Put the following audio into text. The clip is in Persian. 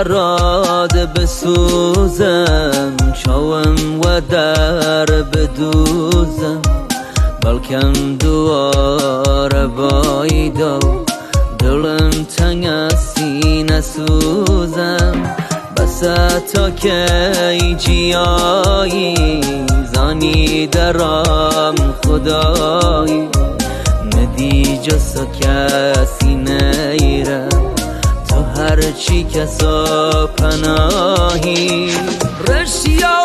براد بسوزم چاوم و در بدوزم بلکم دوار بایدا دلم تنگ از سینه سوزم بس تا که ای جیایی زانی درام خدایی ندی جسا کسی نیره تو هرچی کسا پناهی رشیا